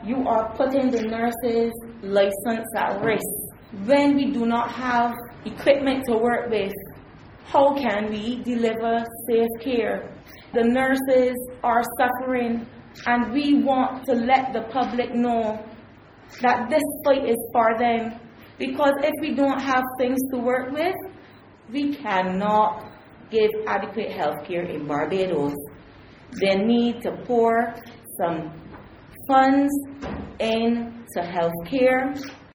you are putting the nurses' license at risk. When we do not have equipment to work with, how can we deliver safe care? The nurses are suffering, and we want to let the public know that this fight is for them. Because if we don't have things to work with, we cannot give adequate health care in Barbados. They need to pour some funds into health care